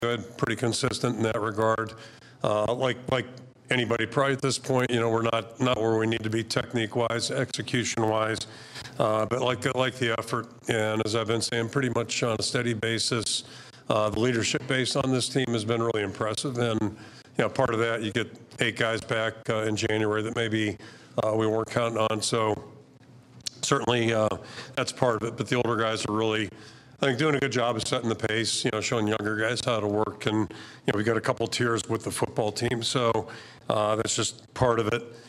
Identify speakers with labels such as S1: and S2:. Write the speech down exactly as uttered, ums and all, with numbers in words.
S1: good, pretty consistent in that regard. Uh, like like anybody probably at this point, you know, we're not not where we need to be technique-wise, execution-wise, uh, but like like the effort, and as I've been saying, pretty much on a steady basis. Uh, the leadership base on this team has been really impressive, and you know, part of that, you get eight guys back uh, in January that maybe uh, we weren't counting on. So certainly uh, that's part of it. But the older guys are really, I think, doing a good job of setting the pace. You know, showing younger guys how to work, and you know, we got a couple tiers with the football team, so uh, that's just part of it.